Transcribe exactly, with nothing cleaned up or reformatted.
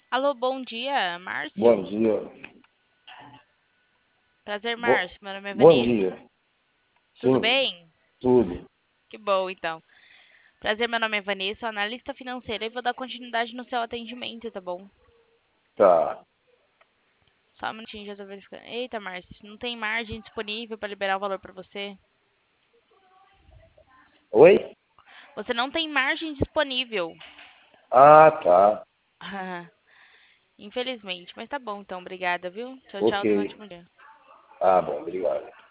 Alô, bom dia, Bom Márcio. dia. Prazer, Bo- Márcio. Meu nome é Bom Vanessa. dia. Tudo Sim, bem? tudo. Que bom, então. Prazer, meu nome é Vanessa, analista financeira, e vou dar continuidade no seu atendimento, tá bom? Tá. Só um minutinho, já tô verificando. Eita, Márcio, não tem margem disponível para liberar o valor para você? Oi? Você não tem margem disponível. Ah, tá. Infelizmente, mas tá bom, então. Obrigada, viu? Tchau, Ok. tchau, tenha um ótimo dia. Ah, bom, obrigado.